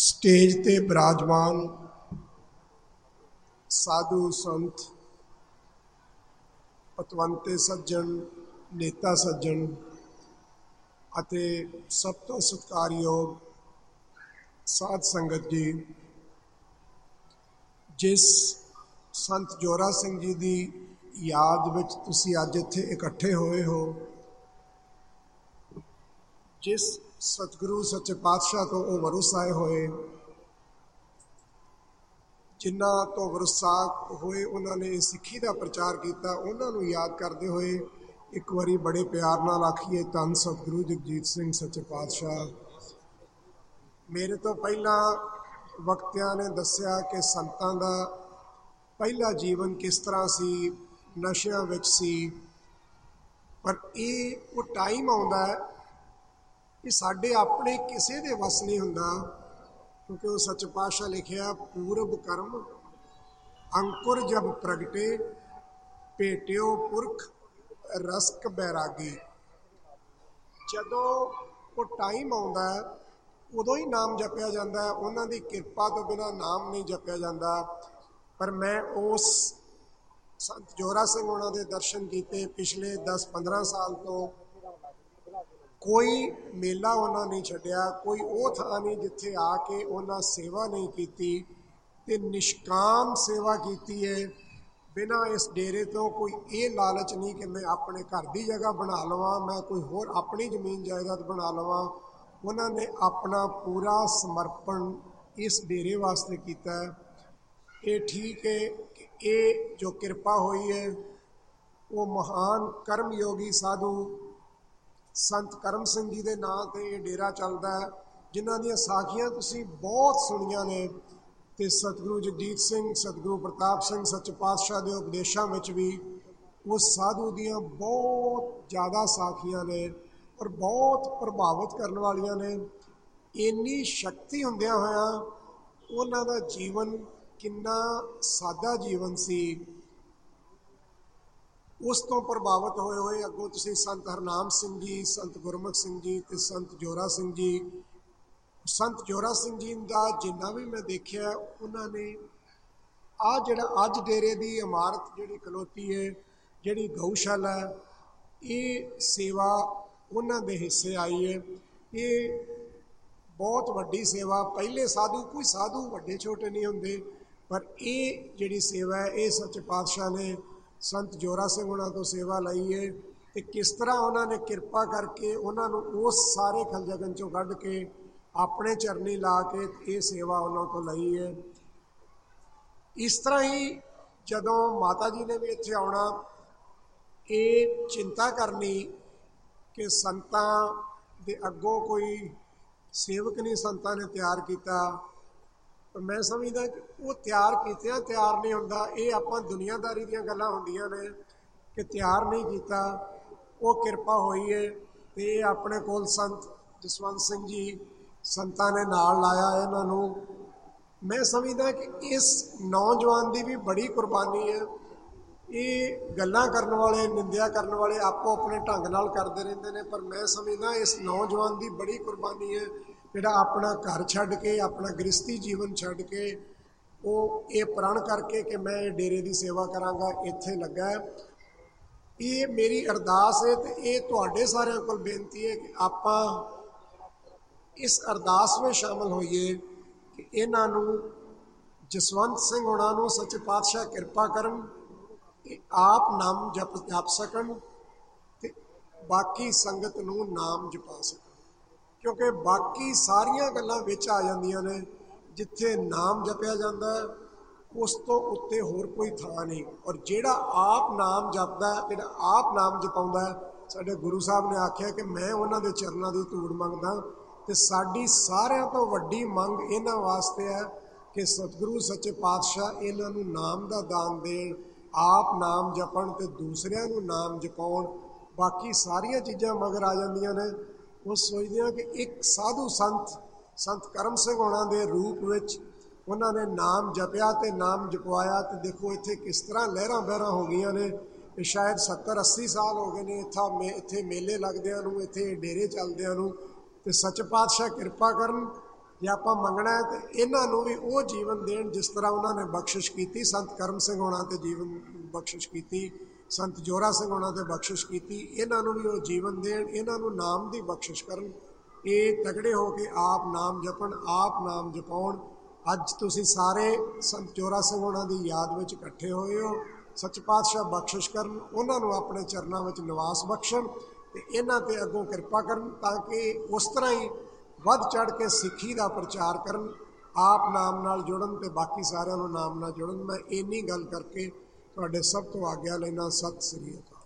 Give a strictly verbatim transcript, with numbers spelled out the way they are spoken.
Stage ते विराजमान साधु संत पतवंते सज्जन नेता सज्जन ਅਤੇ ਸਭ ਤੋਂ ਸਤਿਕਾਰਯੋਗ ਸਾਧ ਸੰਗਤ जी, जिस संत जोरा सिंह जी की याद विच तुसी अज इत्थे इकट्ठे होए हो, जिस सतगुरु सच्चे पातशाह तो वो वरुसाए होए, जिन्हां तो वरुसा होए उन्होंने सिੱਖੀ का प्रचार किया, उन्होंने याद करते हुए एक बारी बड़े प्यार नाल आखिए धन सतगुरु जगजीत सिंह सच्चे पातशाह। मेरे तो पहला वक्तियां ने दसिया कि संतां दा पहला जीवन किस तरह सी, नशियां विच सी, पर ये वो टाइम आउंदा है कि साडे अपने किसी दे वस नहीं हुंदा, क्योंकि वो सच्चे पातशाह लिखिया पूरब कर्म अंकुर जब प्रगटे भेटियो पुरख रसक बैरागी। जदों वो टाइम आउंदा है उदों ही नाम जपिया जाता है, उन्हां दी किरपा तो बिना नाम नहीं जपिया जाता। पर मैं उस संत जोरा सिंह उन्हां दे दर्शन किए पिछले दस पंद्रह साल तो, कोई मेला उन्हां नहीं छड्डिया, कोई वो थां नहीं जिथे आके उन्हां सेवा नहीं की, ते निष्काम सेवा की है, बिना इस डेरे तो कोई ये लालच नहीं कि मैं अपने घर की जगह बना लवां, मैं कोई होर अपनी जमीन जायदाद बना लवां। उन्होंने अपना पूरा समर्पण इस डेरे वास्ते किया है। ये ठीक है कि ये जो कृपा हुई है वो महान कर्मयोगी साधु संत करम सिंह जी के नाम से ये डेरा चलता है, जिन्हां दी साखियां तुसीं बहुत सुनिया ने, ते सतगुरु जगजीत सिंह सतगुरु प्रताप सिंह सच्चे पातशाह के उपदेशों में भी उस साधु दियाँ बहुत ज़्यादा साखियां ने और बहुत प्रभावित करने वालियां ने। इन्नी शक्ति हुंदियां होया उन्हां दा जीवन किन्ना सादा जीवन सी, उस तो प्रभावित होए हुए अगों तुसीं संत हरनाम सिंह जी, संत गुरमुख सिंह जी ते संत जोरा सिंह जी। संत जोरा सिंह जी का जिन्ना भी मैं देखिया, उन्होंने आ जिहड़ा अज डेरे की इमारत जिहड़ी खलोती है, जिहड़ी गऊशाला है, ये सेवा उन्हां दे हिस्से आई है। ये बहुत वड्डी सेवा, पहले साधु कोई साधु वड्डे छोटे नहीं होंदे, पर ये जिहड़ी सेवा है ये सच्चे पातशाह ने संत जोरा सिंह उन्हां तो सेवा लई है। ते किस तरह उन्होंने किरपा करके उन्होंने उस सारे खलजगन चों कढ के अपने चरनी ला के ये सेवा उन्होंने तो लई है। इस तरह ही जदों माता जी ने भी इत्थे आउणा, ये चिंता करनी कि संतां दे अगों कोई सेवक नहीं संतां ने तैयार किया, तो मैं समझदा कि वो तैयार कीतियां तैयार नहीं हुंदा। ये आपां दुनियादारी दीयां गल्लां हुंदियां ने कि तैयार नहीं किया, वो किरपा हुई है। तो ये अपने कोल संत जसवंत सिंह जी संतां ने नाल लाया इन्हों। मैं समझदा कि इस नौजवान की भी बड़ी कुर्बानी है। ये गल्लां करने वाले, निंदिया करने वाले आपो अपने ढंग नाल करते रहते हैं, पर मैं समझदा इस नौजवान की बड़ी कुर्बानी है, जिहड़ा अपना घर छड्ड के, अपना गृहस्थी जीवन छड्ड के वो ये प्रण करके कि मैं डेरे की सेवा करांगा, इत्थे लगा है। ये मेरी अरदास है, तो ये तुहाडे सारिਆਂ कोल बेनती है कि आपां इस अरदास में शामिल होइए कि इन्हों जसवंत सिंह होना नूं सच्चे पातशाह किरपा करन, आप नाम जप जप सकन ते बाकी संगत नूं नाम जपा सकन, क्योंकि बाकी सारियां गल्लां विच आ जांदियां ने। जिथे नाम जपिया जाता है उस तो उत्ते होर कोई थां नहीं, और जिहड़ा आप नाम जपदा, जिहड़ा आप नाम जपाउंदा, साडे गुरु साहब ने आख्या कि मैं उन्हां दे चरनां दी धूड़ मंगदा। तो साड़ी सारिਆਂ तो वड्डी मंग इन्हां वास्ते है कि सतगुरु सच्चे पातशाह इन्हां नूं नाम का दान देण, आप नाम जपण ते दूसरिਆਂ नूं नाम जपाउण। बाकी सारियां चीज़ां मगर आ जांदियां ने। वो सोचदे हैं कि एक साधु संत संत करम सिंह होना दे रूप विच उन्होंने नाम जपिया ते नाम जपवाया, तो देखो इत्थे किस तरह लहरां बहरां हो गई ने। शायद सत्तर अस्सी साल हो गए ने इत्था मे इत्थे मेले लगदियां नूं, इत्थे डेरे चलदियां नूं। ते सच पातशाह किरपा करन ਜੇ ਆਪਾਂ ਮੰਗਣਾ ਹੈ ਤਾਂ ਇਹਨਾਂ ਨੂੰ ਵੀ ਉਹ ਜੀਵਨ ਦੇਣ ਜਿਸ ਤਰ੍ਹਾਂ ਉਹਨਾਂ ਨੇ ਬਖਸ਼ਿਸ਼ ਕੀਤੀ। ਸੰਤ ਕਰਮ ਸਿੰਘ ਹੋਣਾ ਤੇ ਜੀਵਨ ਬਖਸ਼ਿਸ਼ ਕੀਤੀ, ਸੰਤ ਜੋਰਾ ਸਿੰਘ ਹੋਣਾ ਤੇ ਬਖਸ਼ਿਸ਼ ਕੀਤੀ। ਇਹਨਾਂ ਨੂੰ ਵੀ ਉਹ ਜੀਵਨ ਦੇਣ, ਇਹਨਾਂ ਨੂੰ ਨਾਮ ਦੀ ਬਖਸ਼ਿਸ਼ ਕਰਨ। ਇਹ ਤਗੜੇ ਹੋ ਕੇ ਆਪ ਨਾਮ ਜਪਣ, ਆਪ ਨਾਮ ਜਪਾਉਣ। ਅੱਜ ਤੁਸੀਂ ਸਾਰੇ ਸੰਤ ਜੋਰਾ ਸਿੰਘ ਹੋਣਾ ਦੀ ਯਾਦ ਵਿੱਚ ਇਕੱਠੇ ਹੋਏ ਹੋ। ਸੱਚ ਪਾਤਸ਼ਾਹ ਬਖਸ਼ਿਸ਼ ਕਰਨ, ਉਹਨਾਂ ਨੂੰ ਆਪਣੇ ਚਰਨਾਂ ਵਿੱਚ ਨਿਵਾਸ ਬਖਸ਼ਣ ਅਤੇ ਇਹਨਾਂ 'ਤੇ ਅੱਗੋਂ ਕਿਰਪਾ ਕਰਨ, ਤਾਂ ਕਿ ਉਸ ਤਰ੍ਹਾਂ ਹੀ ਵੱਧ ਚੜ੍ਹ ਕੇ ਸਿੱਖੀ ਦਾ ਪ੍ਰਚਾਰ ਕਰਨ, ਆਪ ਨਾਮ ਨਾਲ ਜੁੜਨ ਅਤੇ ਬਾਕੀ ਸਾਰਿਆਂ ਨੂੰ ਨਾਮ ਨਾਲ ਜੁੜਨ। ਮੈਂ ਇੰਨੀ ਗੱਲ ਕਰਕੇ ਤੁਹਾਡੇ ਸਭ ਤੋਂ ਆਗਿਆ ਲੈਣਾ। ਸਤਿ ਸ੍ਰੀ ਅਕਾਲ।